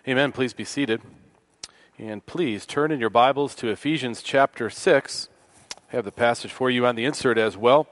Amen. Please be seated. And please turn in your Bibles to Ephesians chapter 6. I have the passage for you on the insert as well.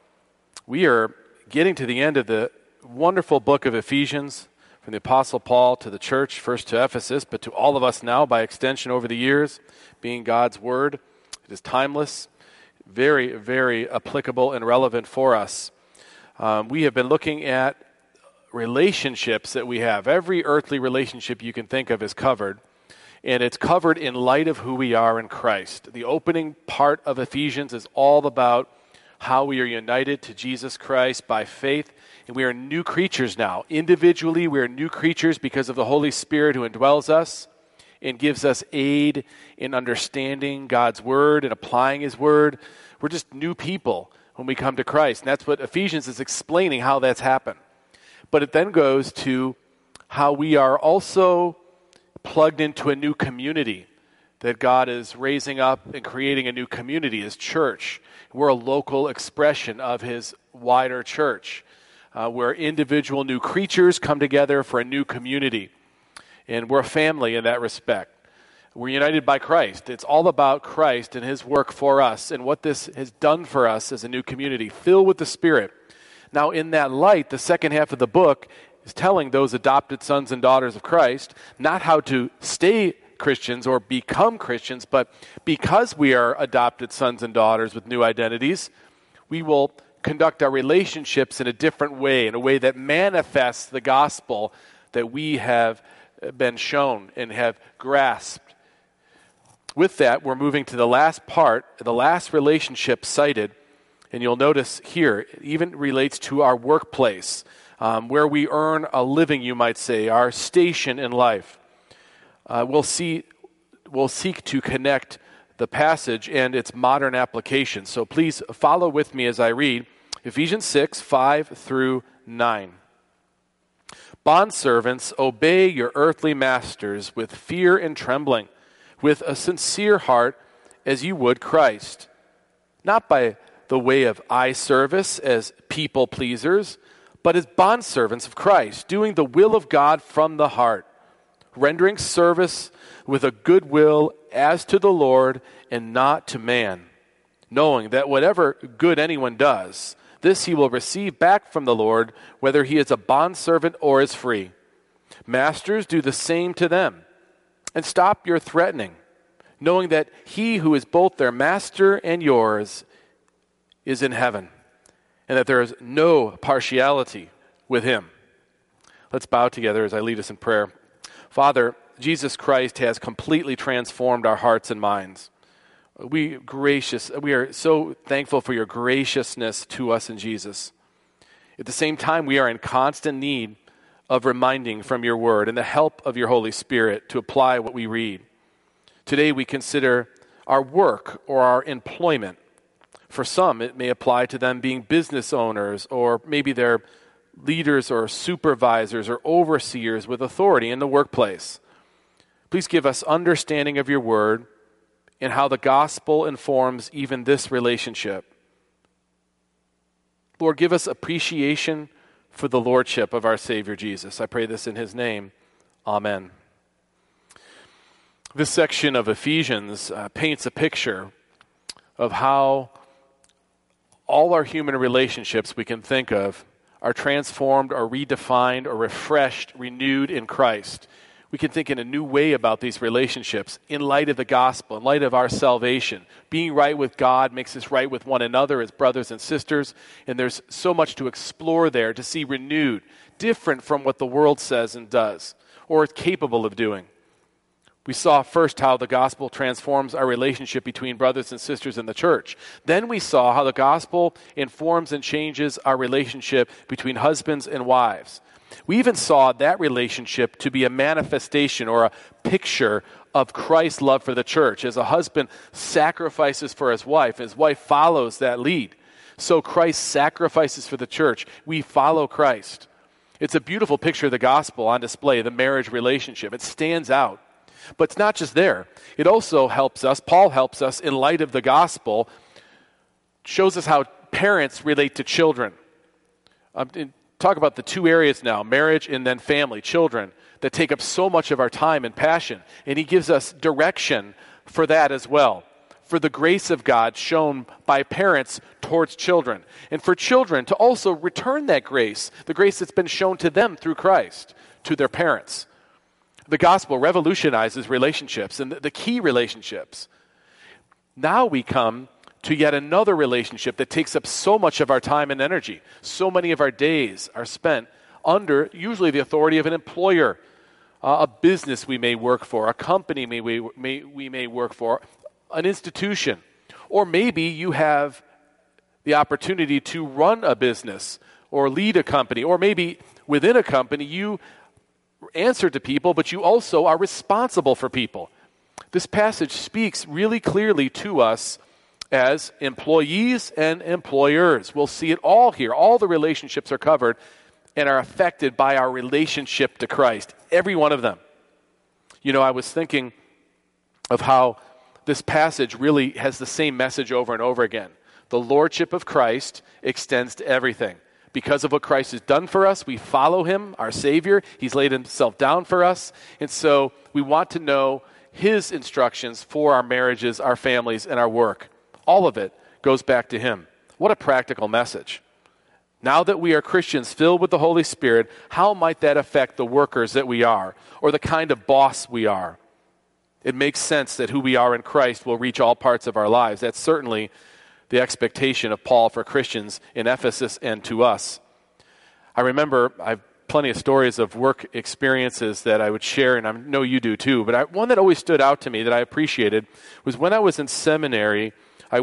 We are getting to the end of the wonderful book of Ephesians, from the Apostle Paul to the church, first to Ephesus, but to all of us now by extension over the years, being God's Word. It is timeless, very, very applicable and relevant for us. We have been looking at relationships that we have. Every earthly relationship you can think of is covered, and it's covered in light of who we are in Christ. The opening part of Ephesians is all about how we are united to Jesus Christ by faith, and we are new creatures now. Individually, we are new creatures because of the Holy Spirit who indwells us and gives us aid in understanding God's Word and applying His Word. We're just new people when we come to Christ, and that's what Ephesians is explaining, how that's happened. But it then goes to how we are also plugged into a new community, that God is raising up and creating a new community as church. We're a local expression of His wider church, where individual new creatures come together for a new community. And we're a family in that respect. We're united by Christ. It's all about Christ and His work for us and what this has done for us as a new community, filled with the Spirit. Now, in that light, the second half of the book is telling those adopted sons and daughters of Christ not how to stay Christians or become Christians, but because we are adopted sons and daughters with new identities, we will conduct our relationships in a different way, in a way that manifests the gospel that we have been shown and have grasped. With that, we're moving to the last part, the last relationship cited. And you'll notice here, it even relates to our workplace, where we earn a living, you might say, our station in life. We'll seek to connect the passage and its modern application. So please follow with me as I read Ephesians 6, 5 through 9. Bondservants, obey your earthly masters with fear and trembling, with a sincere heart as you would Christ, not by the way of eye service as people pleasers, but as bondservants of Christ, doing the will of God from the heart, rendering service with a good will as to the Lord and not to man, knowing that whatever good anyone does, this he will receive back from the Lord, whether he is a bondservant or is free. Masters, do the same to them, and stop your threatening, knowing that he who is both their master and yours is in heaven, and that there is no partiality with him. Let's bow together as I lead us in prayer. Father, Jesus Christ has completely transformed our hearts and minds. We are so thankful for your graciousness to us in Jesus. At the same time, we are in constant need of reminding from your word and the help of your Holy Spirit to apply what we read. Today we consider our work or our employment. For some, it may apply to them being business owners, or maybe they're leaders or supervisors or overseers with authority in the workplace. Please give us understanding of your word and how the gospel informs even this relationship. Lord, give us appreciation for the lordship of our Savior Jesus. I pray this in his name. Amen. This section of Ephesians paints a picture of how all our human relationships we can think of are transformed or redefined or refreshed, renewed in Christ. We can think in a new way about these relationships in light of the gospel, in light of our salvation. Being right with God makes us right with one another as brothers and sisters, and there's so much to explore there, to see renewed, different from what the world says and does, or is capable of doing. We saw first how the gospel transforms our relationship between brothers and sisters in the church. Then we saw how the gospel informs and changes our relationship between husbands and wives. We even saw that relationship to be a manifestation or a picture of Christ's love for the church. As a husband sacrifices for his wife follows that lead. So Christ sacrifices for the church. We follow Christ. It's a beautiful picture of the gospel on display, the marriage relationship. It stands out. But it's not just there. It also helps us, Paul helps us in light of the gospel, shows us how parents relate to children. talk about the two areas now, marriage and then family, children, that take up so much of our time and passion. And he gives us direction for that as well, for the grace of God shown by parents towards children, and for children to also return that grace, the grace that's been shown to them through Christ, to their parents. The gospel revolutionizes relationships, and the key relationships. Now we come to yet another relationship that takes up so much of our time and energy. So many of our days are spent under usually the authority of an employer, a business we may work for, a company we may work for, an institution. Or maybe you have the opportunity to run a business or lead a company, or maybe within a company you answer to people, but you also are responsible for people. This passage speaks really clearly to us as employees and employers. We'll see it all here. All the relationships are covered and are affected by our relationship to Christ. Every one of them. You know, I was thinking of how this passage really has the same message over and over again. The lordship of Christ extends to everything. Because of what Christ has done for us, we follow him, our Savior. He's laid himself down for us. And so we want to know his instructions for our marriages, our families, and our work. All of it goes back to him. What a practical message. Now that we are Christians filled with the Holy Spirit, how might that affect the workers that we are, or the kind of boss we are? It makes sense that who we are in Christ will reach all parts of our lives. That's certainly the expectation of Paul for Christians in Ephesus and to us. I remember, I've plenty of stories of work experiences that I would share, and I know you do too, but one that always stood out to me that I appreciated was when I was in seminary.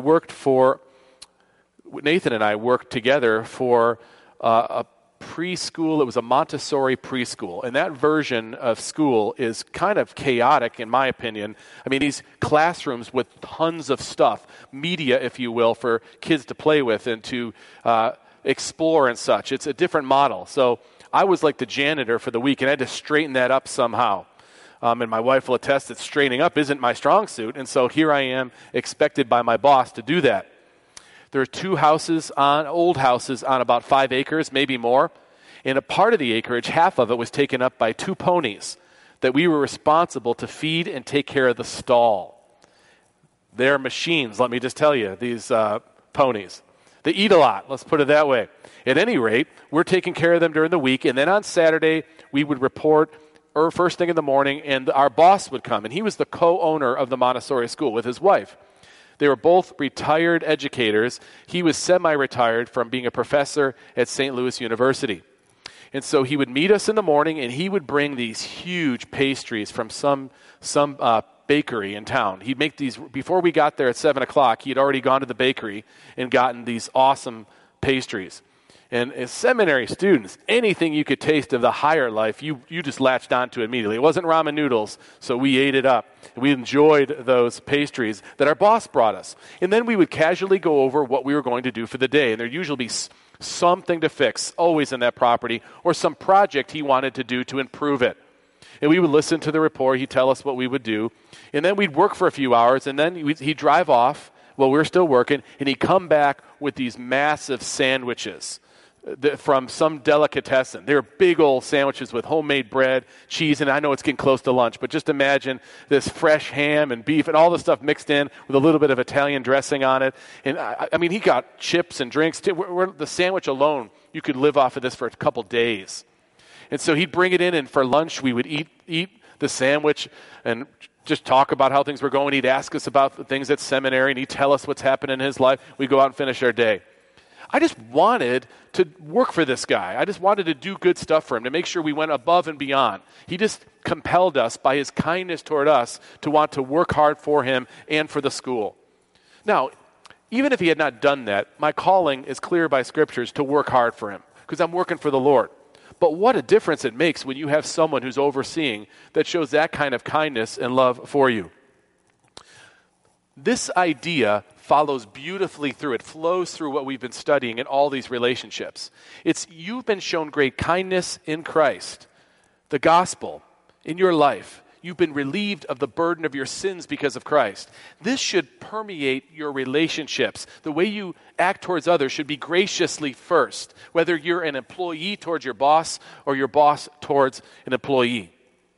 Nathan and I worked together for a preschool. It was a Montessori preschool. And that version of school is kind of chaotic, in my opinion. I mean, these classrooms with tons of stuff, media, if you will, for kids to play with and to explore and such. It's a different model. So I was like the janitor for the week, and I had to straighten that up somehow. And my wife will attest that straightening up isn't my strong suit. And so here I am, expected by my boss to do that. There are two old houses on about 5 acres, maybe more. And a part of the acreage, half of it, was taken up by 2 ponies that we were responsible to feed and take care of the stall. They're machines, let me just tell you, these ponies. They eat a lot, let's put it that way. At any rate, we're taking care of them during the week. And then on Saturday, we would report first thing in the morning, and our boss would come. And he was the co-owner of the Montessori school with his wife. They were both retired educators. He was semi-retired from being a professor at St. Louis University. And so he would meet us in the morning, and he would bring these huge pastries from some bakery in town. He'd make these, before we got there at 7 o'clock, he had already gone to the bakery and gotten these awesome pastries. And as seminary students, anything you could taste of the higher life, you just latched onto immediately. It wasn't ramen noodles, so we ate it up. We enjoyed those pastries that our boss brought us. And then we would casually go over what we were going to do for the day. And there'd usually be something to fix, always in that property, or some project he wanted to do to improve it. And we would listen to the report. He'd tell us what we would do. And then we'd work for a few hours, and then he'd drive off while we were still working, and he'd come back with these massive sandwiches from some delicatessen. They were big old sandwiches with homemade bread, cheese, and I know it's getting close to lunch, but just imagine this fresh ham and beef and all the stuff mixed in with a little bit of Italian dressing on it. And I mean, he got chips and drinks too. The sandwich alone, you could live off of this for a couple days. And so he'd bring it in, and for lunch we would eat the sandwich and just talk about how things were going. He'd ask us about the things at seminary, and he'd tell us what's happened in his life. We'd go out and finish our day. I just wanted to work for this guy. I just wanted to do good stuff for him, to make sure we went above and beyond. He just compelled us by his kindness toward us to want to work hard for him and for the school. Now, even if he had not done that, my calling is clear by scriptures to work hard for him, because I'm working for the Lord. But what a difference it makes when you have someone who's overseeing that shows that kind of kindness and love for you. This idea follows beautifully through. It flows through what we've been studying in all these relationships. You've been shown great kindness in Christ, the gospel, in your life. You've been relieved of the burden of your sins because of Christ. This should permeate your relationships. The way you act towards others should be graciously first, whether you're an employee towards your boss or your boss towards an employee.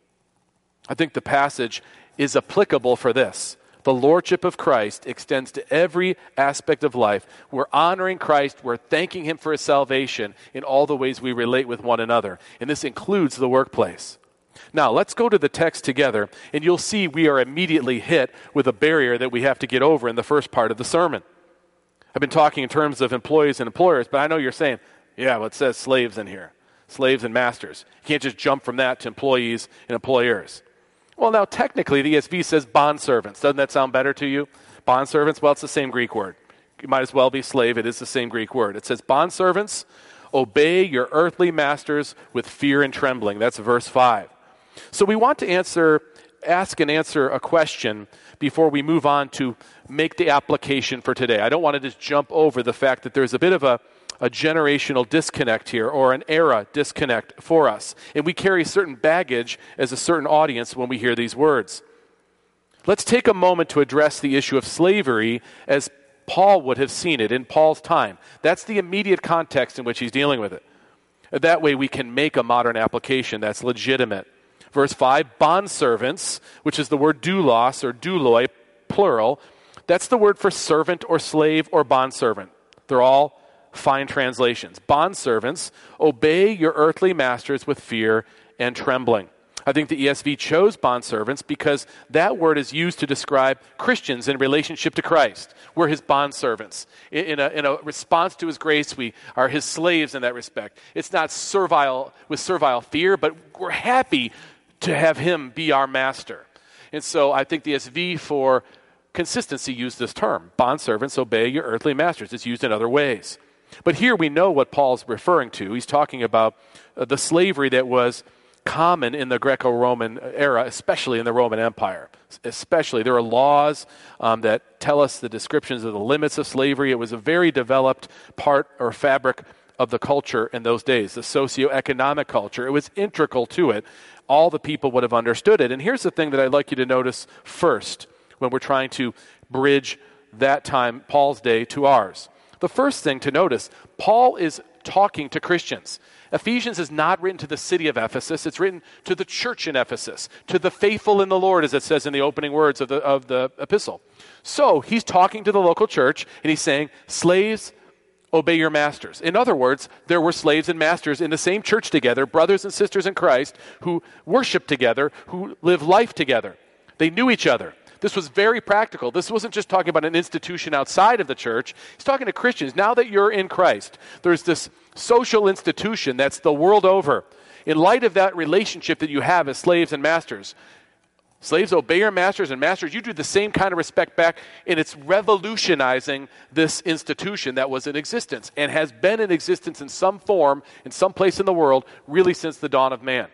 I think the passage is applicable for this. The lordship of Christ extends to every aspect of life. We're honoring Christ. We're thanking him for his salvation in all the ways we relate with one another. And this includes the workplace. Now, let's go to the text together, and you'll see we are immediately hit with a barrier that we have to get over in the first part of the sermon. I've been talking in terms of employees and employers, but I know you're saying, yeah, well, it says slaves in here. Slaves and masters. You can't just jump from that to employees and employers. Well, now, technically, the ESV says bondservants. Doesn't that sound better to you? Bondservants, well, it's the same Greek word. You might as well be slave. It is the same Greek word. It says, bondservants, obey your earthly masters with fear and trembling. That's verse 5. So we want to ask and answer a question before we move on to make the application for today. I don't want to just jump over the fact that there's a bit of a generational disconnect here, or an era disconnect for us. And we carry certain baggage as a certain audience when we hear these words. Let's take a moment to address the issue of slavery as Paul would have seen it in Paul's time. That's the immediate context in which he's dealing with it. That way we can make a modern application that's legitimate. Verse 5, bondservants, which is the word doulos or douloi, plural. That's the word for servant or slave or bondservant. They're all fine translations. Bondservants, obey your earthly masters with fear and trembling. I think the ESV chose bondservants because that word is used to describe Christians in relationship to Christ. We're his bondservants. In a response to his grace, we are his slaves in that respect. It's not servile fear, but we're happy to have him be our master. And so I think the ESV for consistency used this term. Bondservants, obey your earthly masters. It's used in other ways. But here we know what Paul's referring to. He's talking about the slavery that was common in the Greco-Roman era, especially in the Roman Empire. Especially, there are laws that tell us the descriptions of the limits of slavery. It was a very developed part or fabric of the culture in those days, the socioeconomic culture. It was integral to it. All the people would have understood it. And here's the thing that I'd like you to notice first when we're trying to bridge that time, Paul's day, to ours. The first thing to notice, Paul is talking to Christians. Ephesians is not written to the city of Ephesus. It's written to the church in Ephesus, to the faithful in the Lord, as it says in the opening words of the epistle. So he's talking to the local church, and he's saying, slaves, obey your masters. In other words, there were slaves and masters in the same church together, brothers and sisters in Christ, who worshiped together, who lived life together. They knew each other. This was very practical. This wasn't just talking about an institution outside of the church. He's talking to Christians. Now that you're in Christ, there's this social institution that's the world over. In light of that relationship that you have as slaves and masters, slaves, obey your masters, and masters, you do the same kind of respect back, and it's revolutionizing this institution that was in existence and has been in existence in some form, in some place in the world, really since the dawn of man.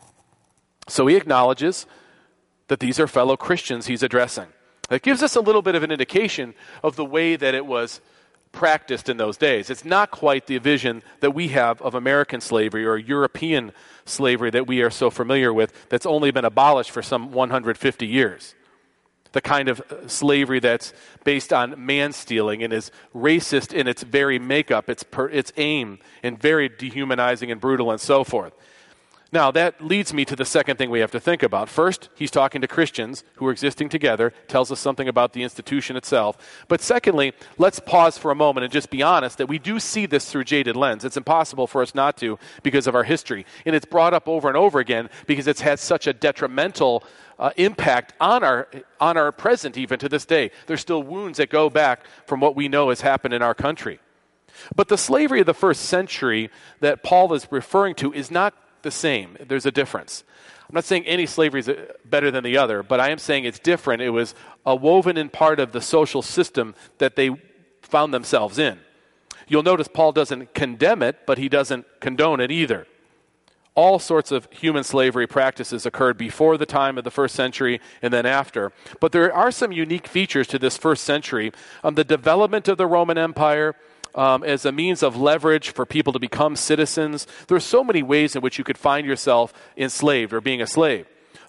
So he acknowledges that these are fellow Christians he's addressing. That gives us a little bit of an indication of the way that it was practiced in those days. It's not quite the vision that we have of American slavery or European slavery that we are so familiar with that's only been abolished for some 150 years. The kind of slavery that's based on man-stealing and is racist in its very makeup, its aim, and very dehumanizing and brutal and so forth. Now, that leads me to the second thing we have to think about. First, he's talking to Christians who are existing together, tells us something about the institution itself. But secondly, let's pause for a moment and just be honest that we do see this through jaded lens. It's impossible for us not to because of our history. And it's brought up over and over again because it's had such a detrimental impact on our present even to this day. There's still wounds that go back from what we know has happened in our country. But the slavery of the first century that Paul is referring to is not the same. There's a difference. I'm not saying any slavery is better than the other, but I am saying it's different. It was a woven in part of the social system that they found themselves in. You'll notice Paul doesn't condemn it, but he doesn't condone it either. All sorts of human slavery practices occurred before the time of the first century and then after. But there are some unique features to this first century. The development of the Roman Empire, as a means of leverage for people to become citizens. There are so many ways in which you could find yourself enslaved or being a slave.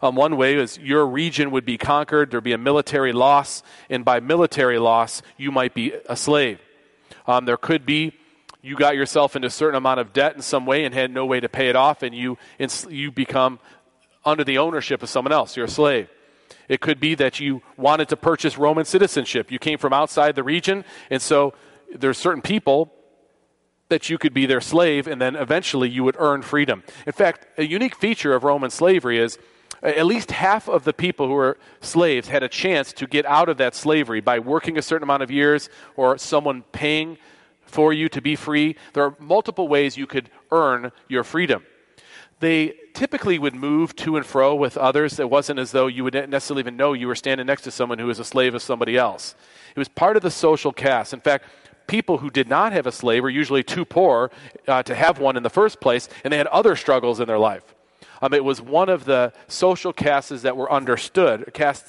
One way is your region would be conquered, there'd be a military loss, and by military loss, you might be a slave. There could be you got yourself into a certain amount of debt in some way and had no way to pay it off, and you become under the ownership of someone else. You're a slave. It could be that you wanted to purchase Roman citizenship. You came from outside the region, and so there's certain people that you could be their slave, and then eventually you would earn freedom. In fact, a unique feature of Roman slavery is at least half of the people who were slaves had a chance to get out of that slavery by working a certain amount of years or someone paying for you to be free. There are multiple ways you could earn your freedom. They typically would move to and fro with others. It wasn't as though you would necessarily even know you were standing next to someone who was a slave of somebody else. It was part of the social caste. In fact, people who did not have a slave were usually too poor to have one in the first place, and they had other struggles in their life. It was one of the social castes that were understood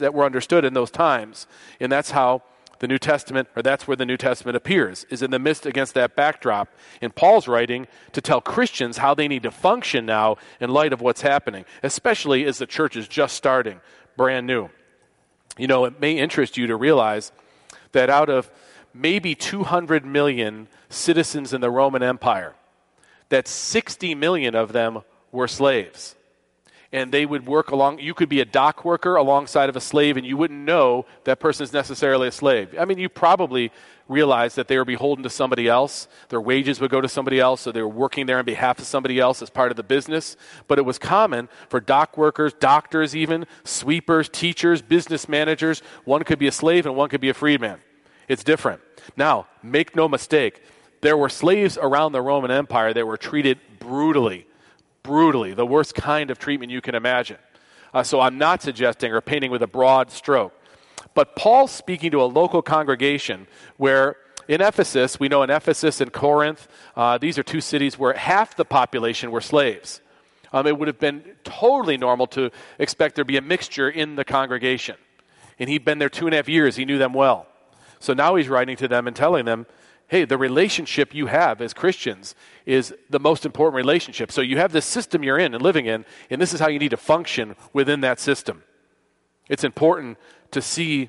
in those times, and that's how the New Testament, or that's where the New Testament appears, is in the midst against that backdrop. And Paul's writing to tell Christians how they need to function now in light of what's happening, especially as the church is just starting, brand new. You know, it may interest you to realize that out of maybe 200 million citizens in the Roman Empire, that 60 million of them were slaves. And they would work along, you could be a dock worker alongside of a slave, and you wouldn't know that person is necessarily a slave. I mean, you probably realize that they were beholden to somebody else. Their wages would go to somebody else, so they were working there on behalf of somebody else as part of the business. But it was common for dock workers, doctors even, sweepers, teachers, business managers. One could be a slave and one could be a freedman. It's different. Now, make no mistake, there were slaves around the Roman Empire that were treated brutally, the worst kind of treatment you can imagine. So I'm not suggesting or painting with a broad stroke. But Paul's speaking to a local congregation where in Ephesus, we know in Ephesus and Corinth, these are two cities where half the population were slaves. It would have been totally normal to expect there be a mixture in the congregation. And he'd been there 2.5 years. He knew them well. So now he's writing to them and telling them, hey, the relationship you have as Christians is the most important relationship. So you have this system you're in and living in, and this is how you need to function within that system. It's important to see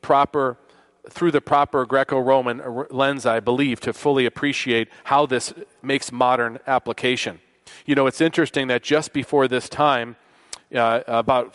through the proper Greco-Roman lens, I believe, to fully appreciate how this makes modern application. You know, it's interesting that just before this time, about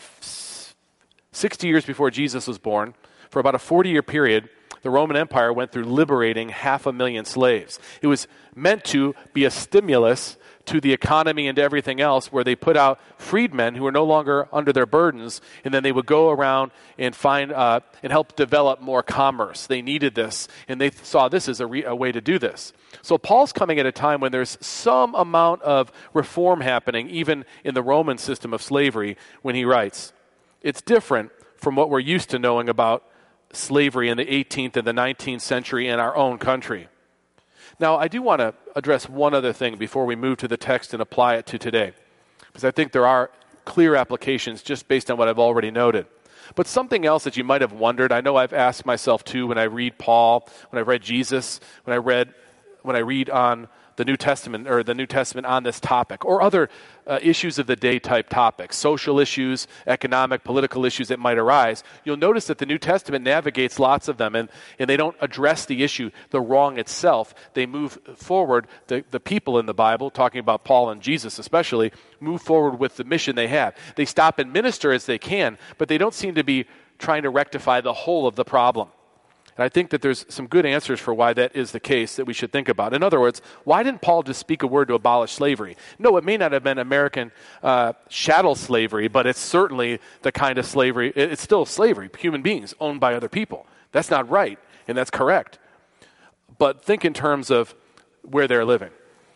60 years before Jesus was born, for about a 40-year period, the Roman Empire went through liberating 500,000 slaves. It was meant to be a stimulus to the economy and to everything else, where they put out freedmen who were no longer under their burdens, and then they would go around and find and help develop more commerce. They needed this, and they saw this as a way to do this. So Paul's coming at a time when there's some amount of reform happening, even in the Roman system of slavery, when he writes. It's different from what we're used to knowing about slavery in the 18th and the 19th century in our own country. Now, I do want to address one other thing before we move to the text and apply it to today, because I think there are clear applications just based on what I've already noted. But something else that you might have wondered, I know I've asked myself too when I read Paul, when I read Jesus, when I read on the New Testament, or the New Testament on this topic, or other issues of the day type topics, social issues, economic, political issues that might arise, you'll notice that the New Testament navigates lots of them, and they don't address the issue, the wrong itself. They move forward, the people in the Bible, talking about Paul and Jesus especially, move forward with the mission they have. They stop and minister as they can, but they don't seem to be trying to rectify the whole of the problem. And I think that there's some good answers for why that is the case that we should think about. In other words, why didn't Paul just speak a word to abolish slavery? No, it may not have been American chattel slavery, but it's certainly the kind of slavery. It's still slavery, human beings owned by other people. That's not right, and that's correct. But think in terms of where they're living.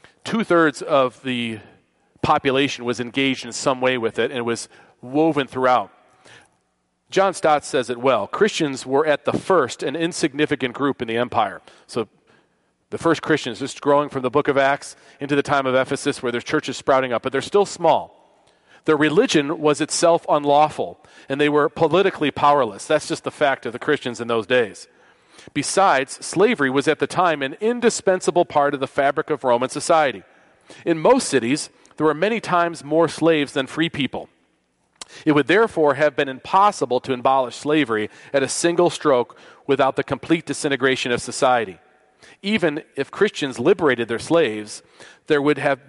2/3 of the population was engaged in some way with it, and it was woven throughout. John Stott says it well. Christians were at the first an insignificant group in the empire. So the first Christians, just growing from the book of Acts into the time of Ephesus, where there's churches sprouting up, but they're still small. Their religion was itself unlawful, and they were politically powerless. That's just the fact of the Christians in those days. Besides, slavery was at the time an indispensable part of the fabric of Roman society. In most cities, there were many times more slaves than free people. It would therefore have been impossible to abolish slavery at a single stroke without the complete disintegration of society. Even if Christians liberated their slaves, they would have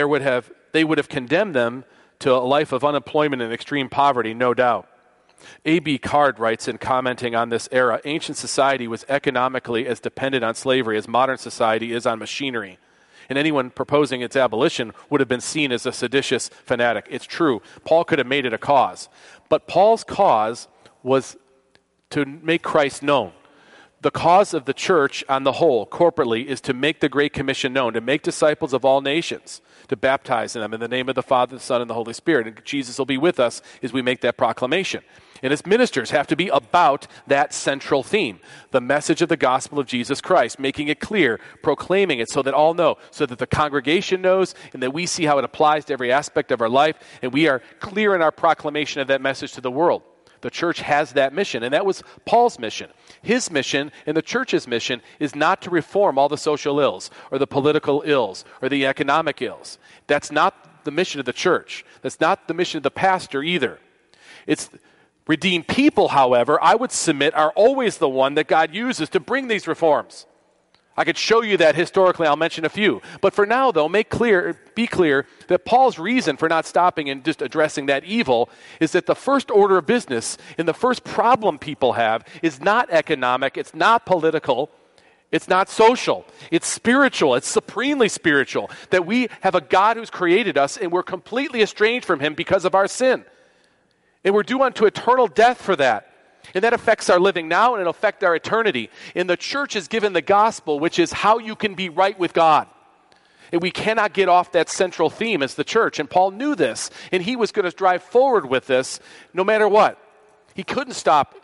condemned them to a life of unemployment and extreme poverty, no doubt. A.B. Card writes in commenting on this era, ancient society was economically as dependent on slavery as modern society is on machinery. And anyone proposing its abolition would have been seen as a seditious fanatic. It's true. Paul could have made it a cause. But Paul's cause was to make Christ known. The cause of the church on the whole, corporately, is to make the Great Commission known, to make disciples of all nations, to baptize them in the name of the Father, the Son, and the Holy Spirit. And Jesus will be with us as we make that proclamation. And as ministers have to be about that central theme, the message of the gospel of Jesus Christ, making it clear, proclaiming it so that all know, so that the congregation knows, and that we see how it applies to every aspect of our life, and we are clear in our proclamation of that message to the world. The church has that mission, and that was Paul's mission. His mission and the church's mission is not to reform all the social ills or the political ills or the economic ills. That's not the mission of the church. That's not the mission of the pastor either. It's redeemed people, however, I would submit, are always the one that God uses to bring these reforms. I could show you that historically. I'll mention a few. But for now, though, be clear that Paul's reason for not stopping and just addressing that evil is that the first order of business and the first problem people have is not economic, it's not political, it's not social, it's spiritual, it's supremely spiritual, that we have a God who's created us and we're completely estranged from him because of our sin. And we're due unto eternal death for that. And that affects our living now, and it'll affect our eternity. And the church is given the gospel, which is how you can be right with God. And we cannot get off that central theme as the church. And Paul knew this, and he was going to drive forward with this no matter what. He couldn't stop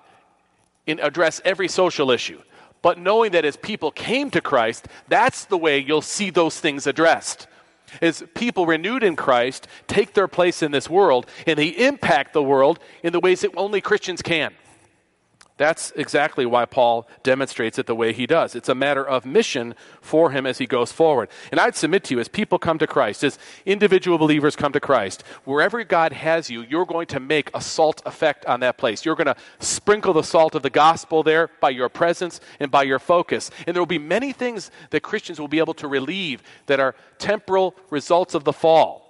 and address every social issue. But knowing that as people came to Christ, that's the way you'll see those things addressed. As people renewed in Christ take their place in this world, and they impact the world in the ways that only Christians can. That's exactly why Paul demonstrates it the way he does. It's a matter of mission for him as he goes forward. And I'd submit to you, as people come to Christ, as individual believers come to Christ, wherever God has you, you're going to make a salt effect on that place. You're going to sprinkle the salt of the gospel there by your presence and by your focus. And there will be many things that Christians will be able to relieve that are temporal results of the fall.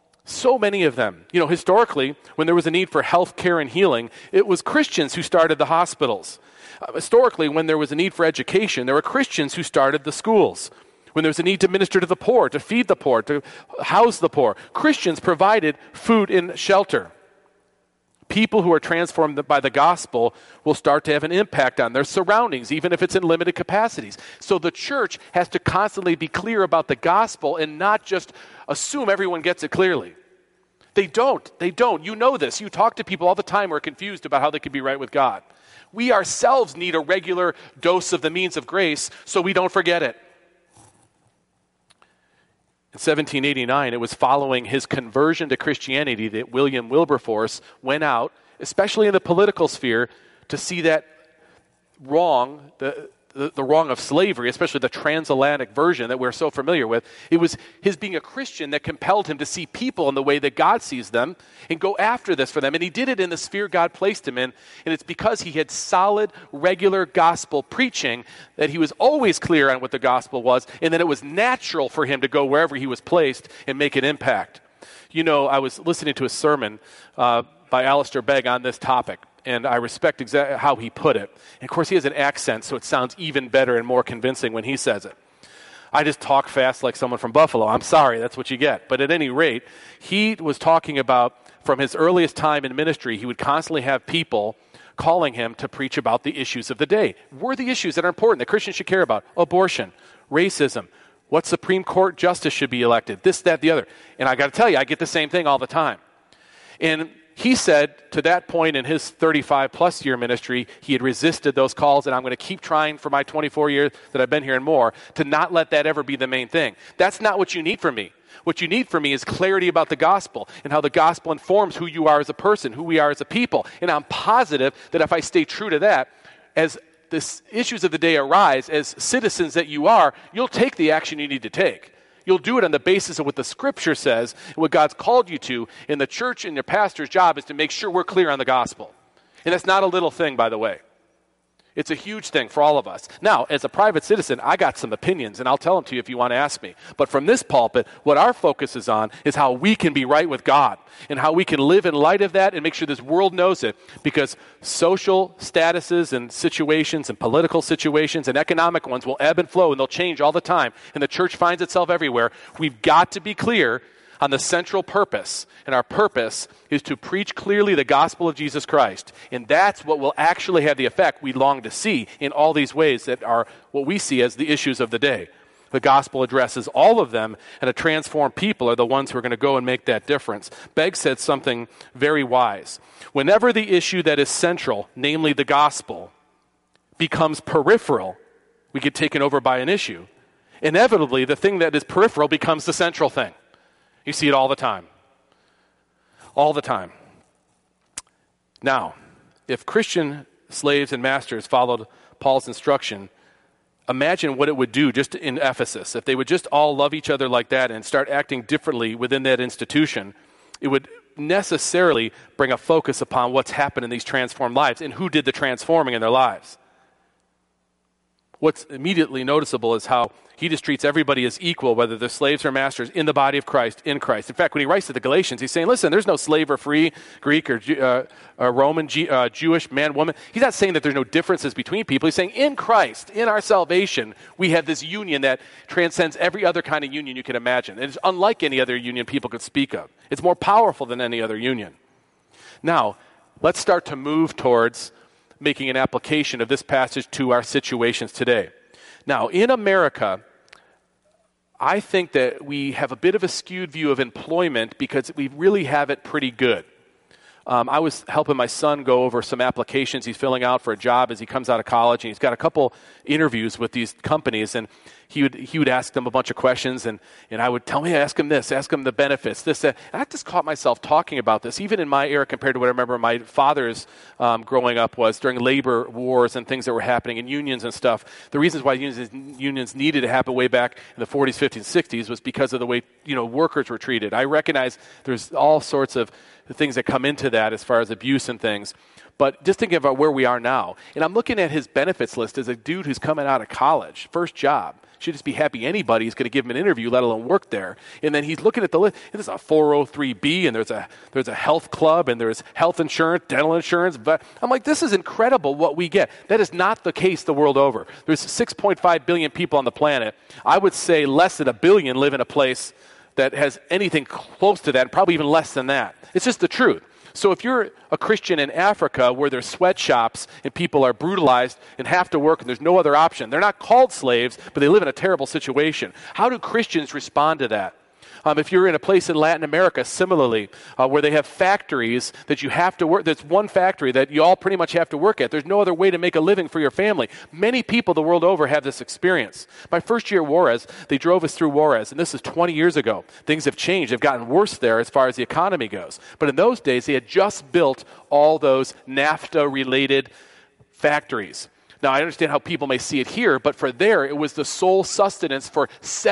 So many of them. You know, historically, when there was a need for health care and healing, it was Christians who started the hospitals. Historically, when there was a need for education, there were Christians who started the schools. When there was a need to minister to the poor, to feed the poor, to house the poor, Christians provided food and shelter. People who are transformed by the gospel will start to have an impact on their surroundings, even if it's in limited capacities. So the church has to constantly be clear about the gospel and not just assume everyone gets it clearly. They don't. You know this. You talk to people all the time who are confused about how they can be right with God. We ourselves need a regular dose of the means of grace so we don't forget it. In 1789, it was following his conversion to Christianity that William Wilberforce went out, especially in the political sphere, to see that wrong, the wrong of slavery, especially the transatlantic version that we're so familiar with. It was his being a Christian that compelled him to see people in the way that God sees them and go after this for them. And he did it in the sphere God placed him in. And it's because he had solid, regular gospel preaching that he was always clear on what the gospel was, and that it was natural for him to go wherever he was placed and make an impact. You know, I was listening to a sermon by Alistair Begg on this topic. And I respect exactly how he put it. And of course, he has an accent, so it sounds even better and more convincing when he says it. I just talk fast like someone from Buffalo. I'm sorry, that's what you get. But at any rate, he was talking about from his earliest time in ministry, he would constantly have people calling him to preach about the issues of the day. Worthy issues that are important, that Christians should care about. Abortion, racism, what Supreme Court justice should be elected, this, that, the other. And I got to tell you, I get the same thing all the time. And he said to that point in his 35-plus year ministry, he had resisted those calls, and I'm going to keep trying for my 24 years that I've been here and more to not let that ever be the main thing. That's not what you need from me. What you need from me is clarity about the gospel and how the gospel informs who you are as a person, who we are as a people. And I'm positive that if I stay true to that, as the issues of the day arise, as citizens that you are, you'll take the action you need to take. You'll do it on the basis of what the Scripture says, and what God's called you to. And the church and your pastor's job is to make sure we're clear on the gospel. And that's not a little thing, by the way. It's a huge thing for all of us. Now, as a private citizen, I got some opinions, and I'll tell them to you if you want to ask me. But from this pulpit, what our focus is on is how we can be right with God and how we can live in light of that and make sure this world knows it. Because social statuses and situations and political situations and economic ones will ebb and flow, and they'll change all the time. And the church finds itself everywhere. We've got to be clear on the central purpose, and our purpose is to preach clearly the gospel of Jesus Christ. And that's what will actually have the effect we long to see in all these ways that are what we see as the issues of the day. The gospel addresses all of them, and a transformed people are the ones who are going to go and make that difference. Begg said something very wise. Whenever the issue that is central, namely the gospel, becomes peripheral, we get taken over by an issue. Inevitably, the thing that is peripheral becomes the central thing. You see it all the time. All the time. Now, if Christian slaves and masters followed Paul's instruction, imagine what it would do just in Ephesus. If they would just all love each other like that and start acting differently within that institution, it would necessarily bring a focus upon what's happened in these transformed lives and who did the transforming in their lives. What's immediately noticeable is how he just treats everybody as equal, whether they're slaves or masters, in the body of Christ, in Christ. In fact, when he writes to the Galatians, he's saying, listen, there's no slave or free, Greek or Roman, Jewish, man, woman. He's not saying that there's no differences between people. He's saying in Christ, in our salvation, we have this union that transcends every other kind of union you can imagine. It's unlike any other union people could speak of. It's more powerful than any other union. Now, let's start to move towards making an application of this passage to our situations today. Now, in America, I think that we have a bit of a skewed view of employment because we really have it pretty good. I was helping my son go over some applications he's filling out for a job as he comes out of college, and he's got a couple interviews with these companies, and he would ask them a bunch of questions, and I would tell me, ask him this, ask him the benefits, this, that. And I just caught myself talking about this, even in my era compared to what I remember my father's growing up was during labor wars and things that were happening in unions and stuff. The reasons why unions needed to happen way back in the 40s, 50s, 60s was because of the way workers were treated. I recognize there's all sorts of things that come into that as far as abuse and things. But just thinking about where we are now, and I'm looking at his benefits list as a dude who's coming out of college, first job. Should just be happy anybody's going to give him an interview, let alone work there. And then he's looking at the list. And there's a 403B, and there's a health club, and there's health insurance, dental insurance. But I'm like, this is incredible what we get. That is not the case the world over. There's 6.5 billion people on the planet. I would say less than 1 billion live in a place that has anything close to that, and probably even less than that. It's just the truth. So if you're a Christian in Africa where there's sweatshops and people are brutalized and have to work and there's no other option, they're not called slaves, but they live in a terrible situation. How do Christians respond to that? If you're in a place in Latin America, similarly, where they have factories that you have to work, there's one factory that you all pretty much have to work at. There's no other way to make a living for your family. Many people the world over have this experience. My first year at Juarez, they drove us through Juarez, and this is 20 years ago. Things have changed. They've gotten worse there as far as the economy goes. But in those days, they had just built all those NAFTA-related factories. Now, I understand how people may see it here, but for there, it was the sole sustenance for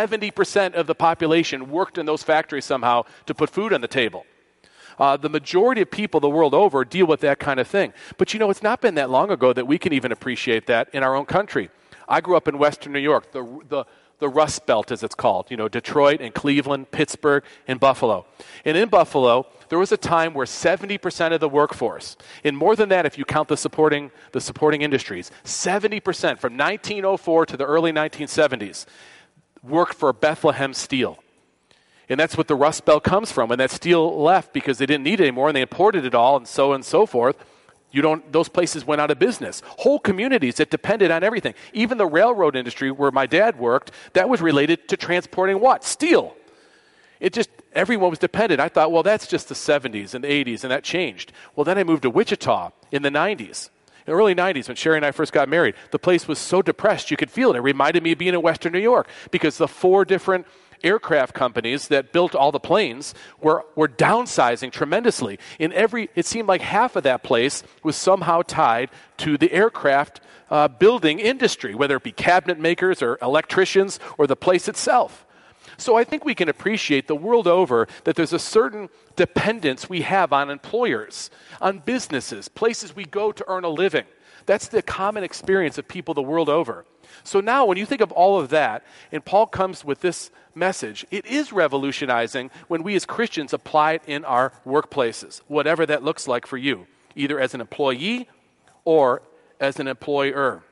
70% of the population worked in those factories somehow to put food on the table. The majority of people the world over deal with that kind of thing. But it's not been that long ago that we can even appreciate that in our own country. I grew up in Western New York, the Rust Belt, as it's called, Detroit and Cleveland, Pittsburgh, and Buffalo. And in Buffalo, there was a time where 70% of the workforce, and more than that if you count the supporting industries, 70% from 1904 to the early 1970s worked for Bethlehem Steel. And that's what the Rust Belt comes from. When that steel left because they didn't need it anymore and they imported it all and so forth, those places went out of business. Whole communities that depended on everything. Even the railroad industry where my dad worked, that was related to transporting what? Steel. Everyone was dependent. I thought, well, that's just the 70s and the 80s, and that changed. Well, then I moved to Wichita in the 90s. In the early 90s, when Sherry and I first got married, the place was so depressed, you could feel it. It reminded me of being in Western New York because the 4 different aircraft companies that built all the planes were downsizing tremendously. It seemed like half of that place was somehow tied to the aircraft building industry, whether it be cabinet makers or electricians or the place itself. So I think we can appreciate the world over that there's a certain dependence we have on employers, on businesses, places we go to earn a living. That's the common experience of people the world over. So now when you think of all of that, and Paul comes with this message, it is revolutionizing when we as Christians apply it in our workplaces, whatever that looks like for you, either as an employee or as an employer.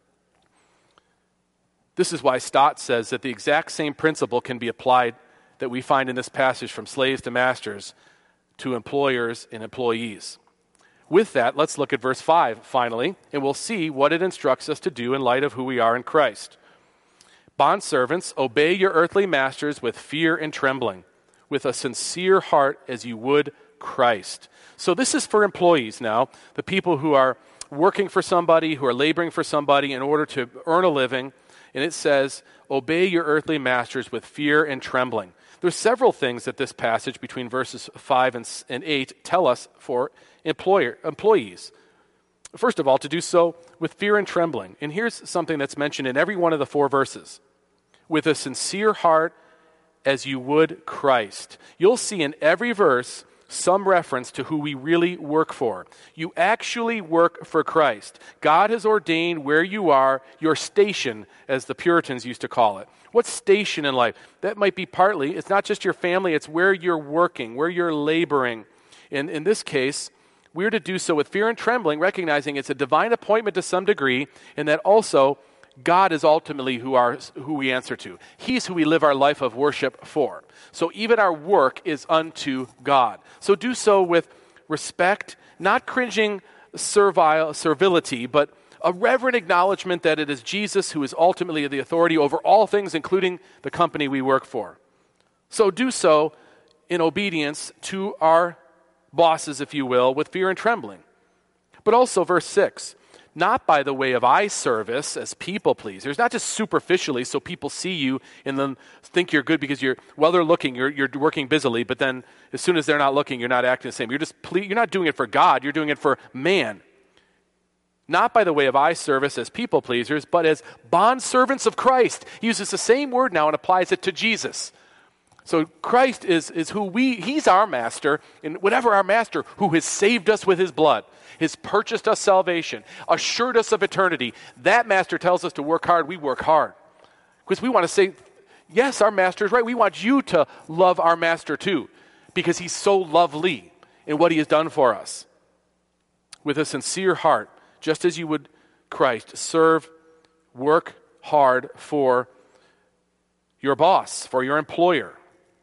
This is why Stott says that the exact same principle can be applied that we find in this passage from slaves to masters to employers and employees. With that, let's look at verse 5 finally, and we'll see what it instructs us to do in light of who we are in Christ. Bondservants, obey your earthly masters with fear and trembling, with a sincere heart as you would Christ. So this is for employees now, the people who are working for somebody, who are laboring for somebody in order to earn a living. And it says, obey your earthly masters with fear and trembling. There's several things that this passage between verses 5 and 8 tell us for employees. First of all, to do so with fear and trembling. And here's something that's mentioned in every one of the 4 verses. With a sincere heart as you would Christ. You'll see in every verse some reference to who we really work for. You actually work for Christ. God has ordained where you are, your station, as the Puritans used to call it. What station in life? That might be partly, it's not just your family, it's where you're working, where you're laboring. In this case, we're to do so with fear and trembling, recognizing it's a divine appointment to some degree, and that also God is ultimately who we answer to. He's who we live our life of worship for. So even our work is unto God. So do so with respect, not cringing servility, but a reverent acknowledgement that it is Jesus who is ultimately the authority over all things, including the company we work for. So do so in obedience to our bosses, if you will, with fear and trembling. But also verse 6, not by the way of eye service as people pleasers, not just superficially so people see you and then think you're good because while they're looking, you're working busily, but then as soon as they're not looking, you're not acting the same. You're not doing it for God, you're doing it for man. Not by the way of eye service as people pleasers, but as bondservants of Christ. He uses the same word now and applies it to Jesus. So Christ is who he's our master, and whatever our master, who has saved us with his blood, has purchased us salvation, assured us of eternity. That master tells us to work hard, we work hard. Because we want to say, yes, our master is right. We want you to love our master too, because he's so lovely in what he has done for us. With a sincere heart, just as you would Christ, serve, work hard for your boss, for your employer.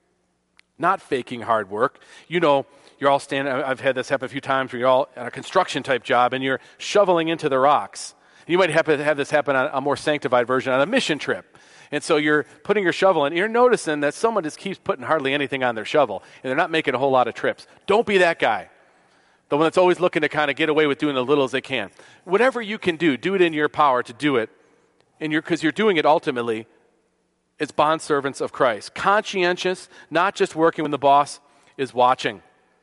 Not faking hard work. You know, you're all standing, I've had this happen a few times where you're all at a construction type job and you're shoveling into the rocks. You might have this happen on a more sanctified version on a mission trip. And so you're putting your shovel in, you're noticing that someone just keeps putting hardly anything on their shovel and they're not making a whole lot of trips. Don't be that guy. The one that's always looking to kind of get away with doing as little as they can. Whatever you can do it in your power to do it, and because you're doing it ultimately as bondservants of Christ. Conscientious, not just working when the boss is watching.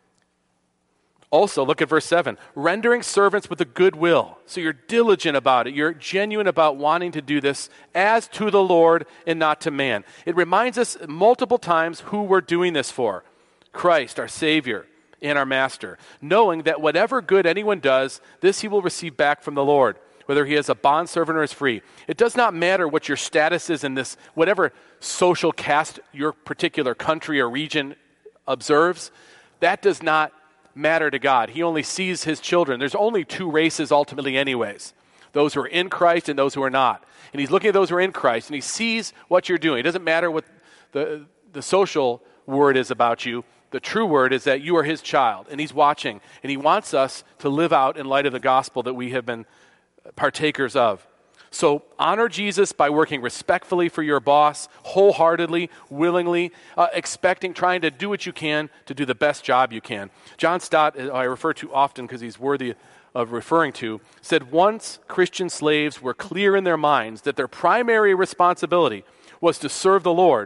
Also, look at verse 7. Rendering servants with a good will. So you're diligent about it. You're genuine about wanting to do this as to the Lord and not to man. It reminds us multiple times who we're doing this for. Christ, our Savior and our Master. Knowing that whatever good anyone does, this he will receive back from the Lord, whether he is a bondservant or is free. It does not matter what your status is in this, whatever social caste your particular country or region observes. That does not matter to God. He only sees his children. There's only 2 races ultimately anyways. Those who are in Christ and those who are not. And he's looking at those who are in Christ and he sees what you're doing. It doesn't matter what the social word is about you. The true word is that you are his child and he's watching and he wants us to live out in light of the gospel that we have been partakers of. So honor Jesus by working respectfully for your boss, wholeheartedly, willingly, trying to do what you can to do the best job you can. John Stott, I refer to often because he's worthy of referring to, said once Christian slaves were clear in their minds that their primary responsibility was to serve the Lord,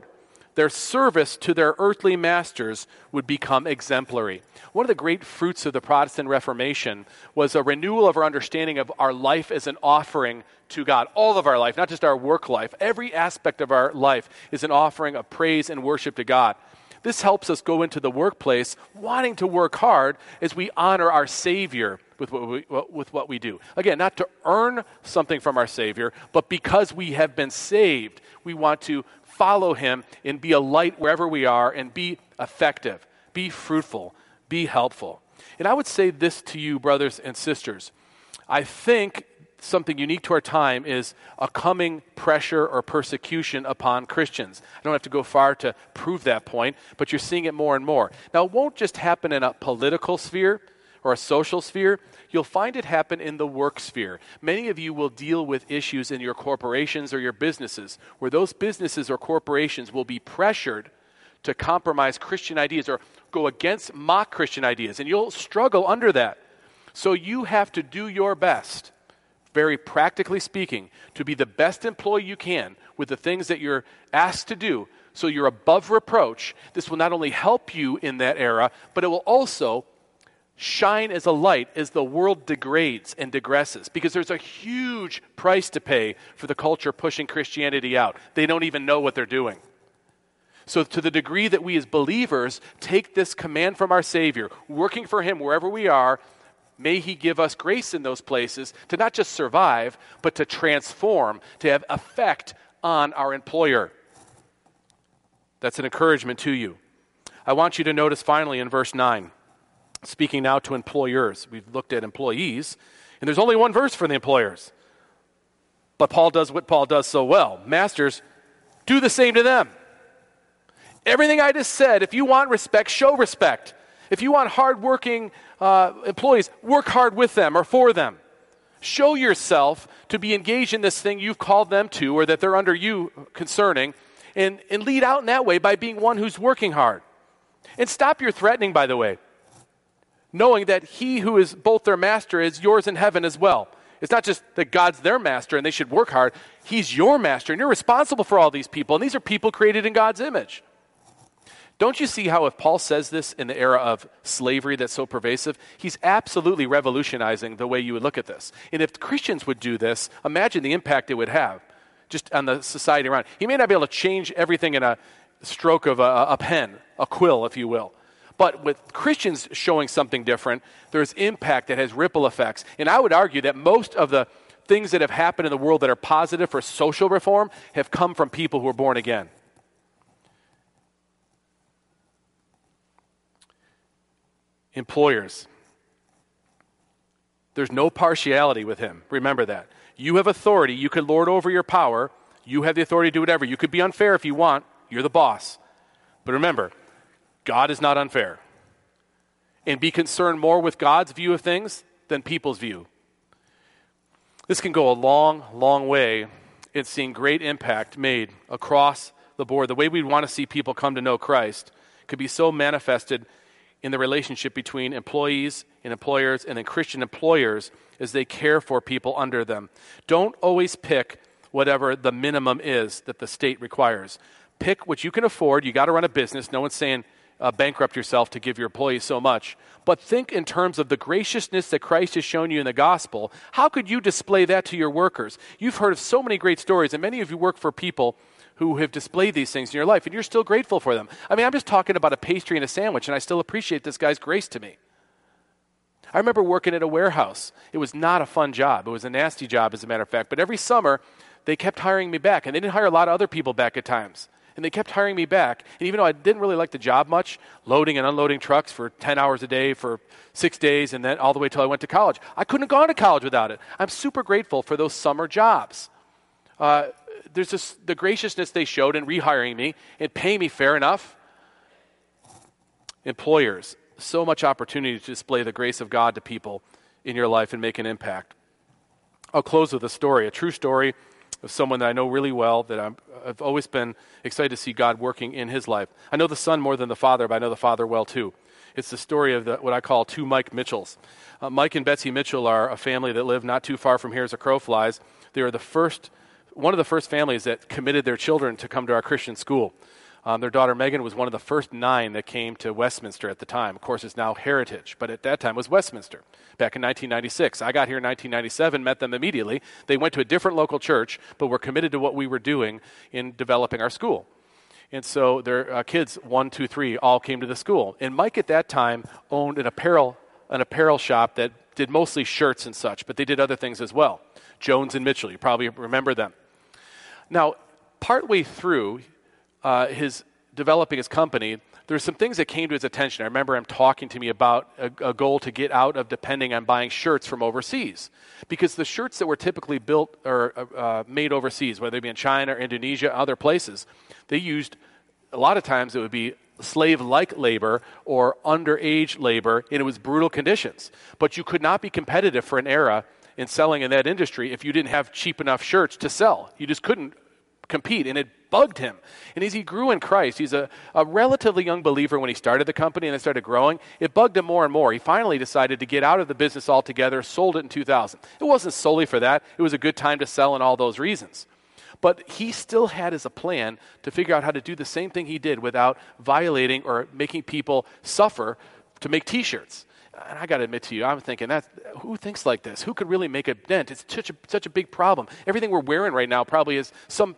their service to their earthly masters would become exemplary. One of the great fruits of the Protestant Reformation was a renewal of our understanding of our life as an offering to God. All of our life, not just our work life. Every aspect of our life is an offering of praise and worship to God. This helps us go into the workplace wanting to work hard as we honor our Savior with what we do. Again, not to earn something from our Savior, but because we have been saved, we want to follow him and be a light wherever we are and be effective, be fruitful, be helpful. And I would say this to you, brothers and sisters. I think something unique to our time is a coming pressure or persecution upon Christians. I don't have to go far to prove that point, but you're seeing it more and more. Now, it won't just happen in a political sphere or a social sphere. You'll find it happen in the work sphere. Many of you will deal with issues in your corporations or your businesses where those businesses or corporations will be pressured to compromise Christian ideas or go against mock Christian ideas, and you'll struggle under that. So you have to do your best, very practically speaking, to be the best employee you can with the things that you're asked to do so you're above reproach. This will not only help you in that era, but it will also shine as a light as the world degrades and digresses, because there's a huge price to pay for the culture pushing Christianity out. They don't even know what they're doing. So to the degree that we as believers take this command from our Savior, working for him wherever we are, may he give us grace in those places to not just survive, but to transform, to have effect on our employer. That's an encouragement to you. I want you to notice finally in verse 9, speaking now to employers. We've looked at employees, and there's only one verse for the employers. But Paul does what Paul does so well. Masters, do the same to them. Everything I just said, if you want respect, show respect. If you want hardworking employees, work hard with them or for them. Show yourself to be engaged in this thing you've called them to or that they're under you concerning, and lead out in that way by being one who's working hard. And stop your threatening, by the way, knowing that he who is both their master is yours in heaven as well. It's not just that God's their master and they should work hard. He's your master, and you're responsible for all these people, and these are people created in God's image. Don't you see how if Paul says this in the era of slavery that's so pervasive, he's absolutely revolutionizing the way you would look at this. And if Christians would do this, imagine the impact it would have just on the society around. He may not be able to change everything in a stroke of a pen, a quill, if you will. But with Christians showing something different, there's impact that has ripple effects. And I would argue that most of the things that have happened in the world that are positive for social reform have come from people who are born again. Employers, there's no partiality with him. Remember that. You have authority. You can lord over your power. You have the authority to do whatever. You could be unfair if you want. You're the boss. But remember, God is not unfair. And be concerned more with God's view of things than people's view. This can go a long, long way in seeing great impact made across the board. The way we want to see people come to know Christ could be so manifested in the relationship between employees and employers and then Christian employers as they care for people under them. Don't always pick whatever the minimum is that the state requires. Pick what you can afford. You got to run a business. No one's saying bankrupt yourself to give your employees so much. But think in terms of the graciousness that Christ has shown you in the gospel. How could you display that to your workers? You've heard of so many great stories, and many of you work for people who have displayed these things in your life, and you're still grateful for them. I mean, I'm just talking about a pastry and a sandwich, and I still appreciate this guy's grace to me. I remember working at a warehouse. It was not a fun job. It was a nasty job, as a matter of fact. But every summer, they kept hiring me back, and they didn't hire a lot of other people back at times. And they kept hiring me back. And even though I didn't really like the job much, loading and unloading trucks for 10 hours a day for 6 days, and then all the way till I went to college, I couldn't have gone to college without it. I'm super grateful for those summer jobs. There's just the graciousness they showed in rehiring me and paying me fair enough. Employers, so much opportunity to display the grace of God to people in your life and make an impact. I'll close with a story, a true story of someone that I know really well, that I've always been excited to see God working in his life. I know the son more than the father, but I know the father well too. It's the story of what I call two Mike Mitchells. Mike and Betsy Mitchell are a family that live not too far from here as a crow flies. They are one of the first families that committed their children to come to our Christian school. Their daughter Megan was one of the first 9 that came to Westminster at the time. Of course, it's now Heritage, but at that time it was Westminster back in 1996. I got here in 1997, met them immediately. They went to a different local church, but were committed to what we were doing in developing our school. And so their kids, 1, 2, 3, all came to the school. And Mike at that time owned an apparel shop that did mostly shirts and such, but they did other things as well. Jones and Mitchell, you probably remember them. Now, partway through his developing his company, there's some things that came to his attention. I remember him talking to me about a goal to get out of depending on buying shirts from overseas, because the shirts that were typically built or made overseas, whether they be in China or Indonesia, other places, they used, a lot of times it would be slave-like labor or underage labor, and it was brutal conditions. But you could not be competitive for an era in selling in that industry if you didn't have cheap enough shirts to sell. You just couldn't compete, and it bugged him. And as he grew in Christ, he's a relatively young believer when he started the company and then started growing. It bugged him more and more. He finally decided to get out of the business altogether, sold it in 2000. It wasn't solely for that. It was a good time to sell and all those reasons. But he still had as a plan to figure out how to do the same thing he did without violating or making people suffer to make T-shirts. And I got to admit to you, I'm thinking, who thinks like this? Who could really make a dent? It's such a big problem. Everything we're wearing right now probably has some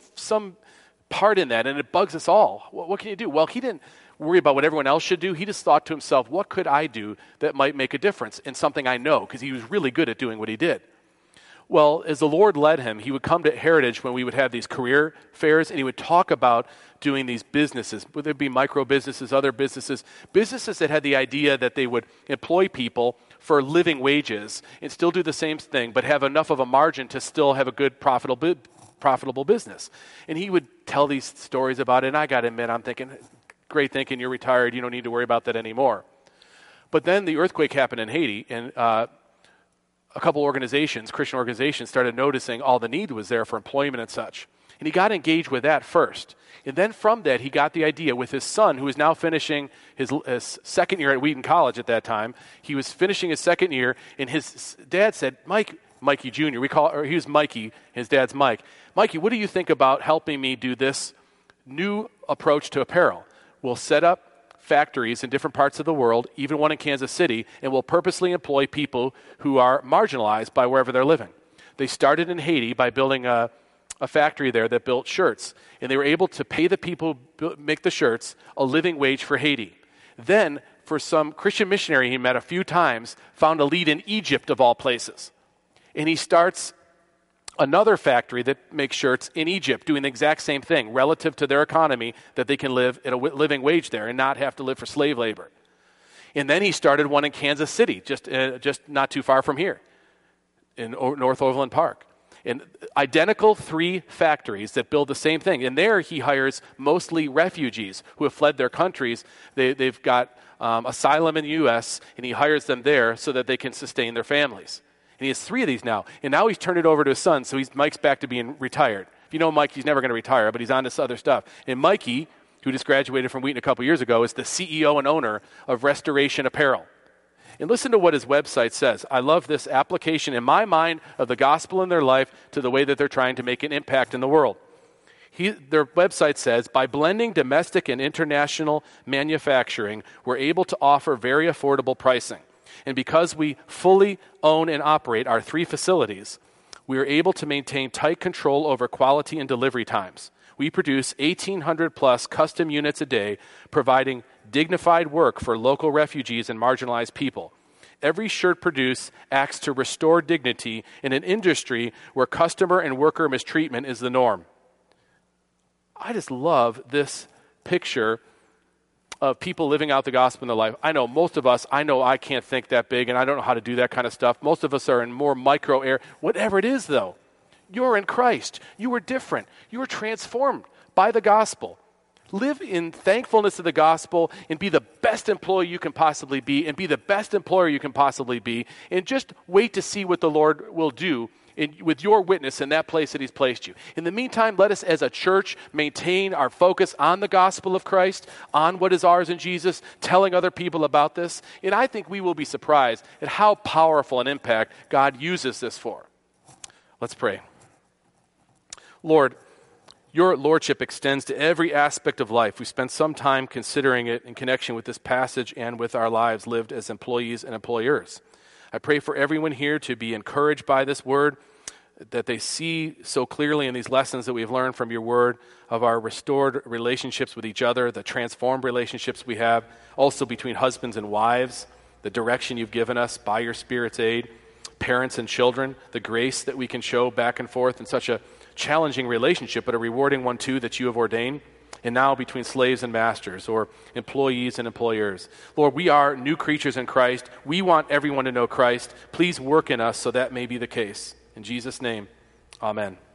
part in that, and it bugs us all. What can you do? Well, he didn't worry about what everyone else should do. He just thought to himself, what could I do that might make a difference in something I know? Because he was really good at doing what he did. Well, as the Lord led him, he would come to Heritage when we would have these career fairs, and he would talk about doing these businesses, whether it be micro businesses, other businesses that had the idea that they would employ people for living wages and still do the same thing, but have enough of a margin to still have a good profitable business. And he would tell these stories about it, and I got to admit, I'm thinking, great thinking, you're retired, you don't need to worry about that anymore. But then the earthquake happened in Haiti, and a couple organizations, Christian organizations, started noticing all the need was there for employment and such. And he got engaged with that first. And then from that, he got the idea with his son, who is now finishing his second year at Wheaton College at that time. He was finishing his second year, and his dad said, Mikey Jr., he was Mikey, his dad's Mike. Mikey, what do you think about helping me do this new approach to apparel? We'll set up factories in different parts of the world, even one in Kansas City, and will purposely employ people who are marginalized by wherever they're living. They started in Haiti by building a factory there that built shirts, and they were able to pay the people who make the shirts a living wage for Haiti. Then, for some Christian missionary he met a few times, found a lead in Egypt of all places. And he starts another factory that makes shirts in Egypt, doing the exact same thing relative to their economy, that they can live at a living wage there and not have to live for slave labor. And then he started one in Kansas City, just not too far from here, in North Overland Park. And identical 3 factories that build the same thing. And there he hires mostly refugees who have fled their countries. They've got asylum in the U.S., and he hires them there so that they can sustain their families. And he has 3 of these now. And now he's turned it over to his son, so Mike's back to being retired. If you know Mike, he's never going to retire, but he's on this other stuff. And Mikey, who just graduated from Wheaton a couple years ago, is the CEO and owner of Restoration Apparel. And listen to what his website says. I love this application in my mind of the gospel in their life to the way that they're trying to make an impact in the world. Their website says, by blending domestic and international manufacturing, we're able to offer very affordable pricing. And because we fully own and operate our 3 facilities, we are able to maintain tight control over quality and delivery times. We produce 1,800 plus custom units a day, providing dignified work for local refugees and marginalized people. Every shirt produced acts to restore dignity in an industry where customer and worker mistreatment is the norm. I just love this picture of people living out the gospel in their life. I know most of us, I can't think that big, and I don't know how to do that kind of stuff. Most of us are in more micro area. Whatever it is, though, you're in Christ. You were different. You were transformed by the gospel. Live in thankfulness to the gospel and be the best employee you can possibly be and be the best employer you can possibly be, and just wait to see what the Lord will do with your witness in that place that he's placed you. In the meantime, let us as a church maintain our focus on the gospel of Christ, on what is ours in Jesus, telling other people about this. And I think we will be surprised at how powerful an impact God uses this for. Let's pray. Lord, Your lordship extends to every aspect of life. We spent some time considering it in connection with this passage and with our lives lived as employees and employers. I pray for everyone here to be encouraged by this word, that they see so clearly in these lessons that we've learned from your word of our restored relationships with each other, the transformed relationships we have, also between husbands and wives, the direction you've given us by your Spirit's aid, parents and children, the grace that we can show back and forth in such a challenging relationship, but a rewarding one too that you have ordained, and now between slaves and masters or employees and employers. Lord, we are new creatures in Christ. We want everyone to know Christ. Please work in us so that may be the case. In Jesus' name, amen.